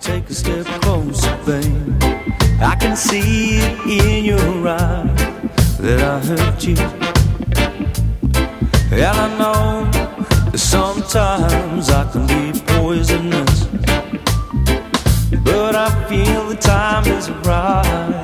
take a step closer, babe. I can see it in your eyes that I hurt you. And I know that sometimes I can be poisonous, but I feel the time is right.